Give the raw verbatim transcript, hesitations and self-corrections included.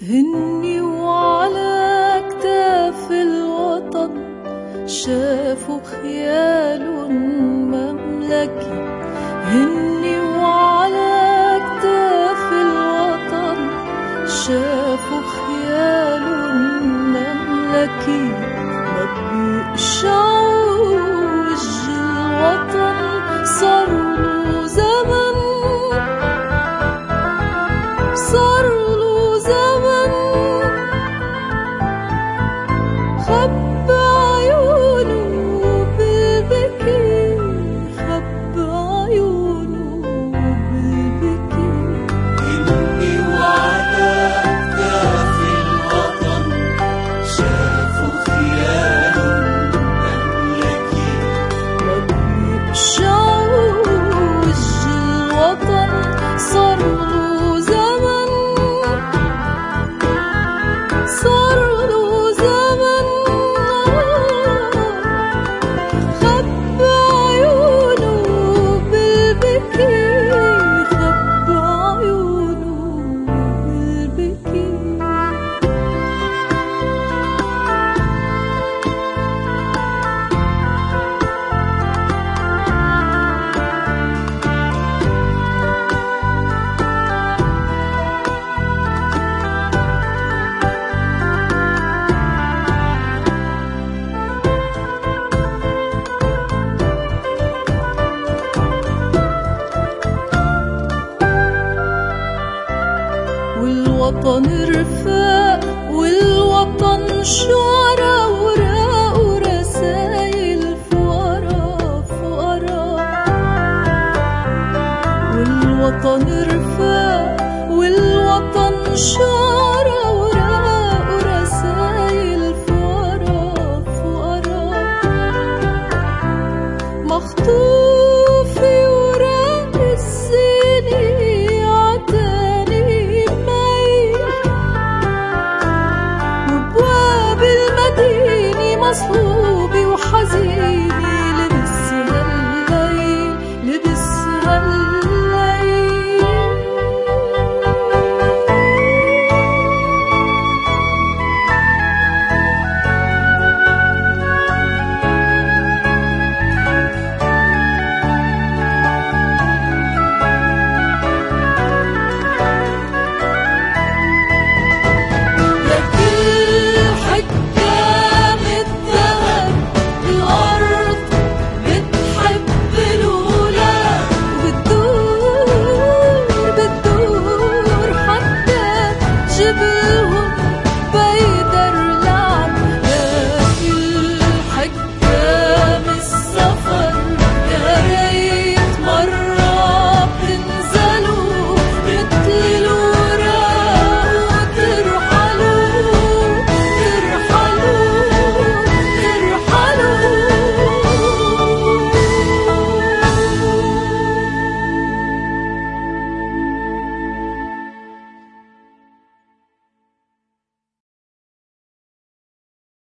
هني وعلى كتاف الوطن شافوا خيال مملكي. هني وعلى كتاف الوطن شافوا خيال مملكي. ما بيقشعوش الوطن صاروا زمن، صاروا زمن خب عيونه بالبكي، خب عيونه بالبكي. هني وعلى كتاف الوطن شافوا خيال مملكي. ما بيقشعوش الوطن صاروا زمن، صاروا زمن خب عيونه بالبكي، خب عيونه بالبكي. والوطن رفاق والوطن شعراء وراء ورسايل فقراء فقراء. والوطن رفاق والوطن شعراء وراء ورسايل فقراء فقراء. مخطوط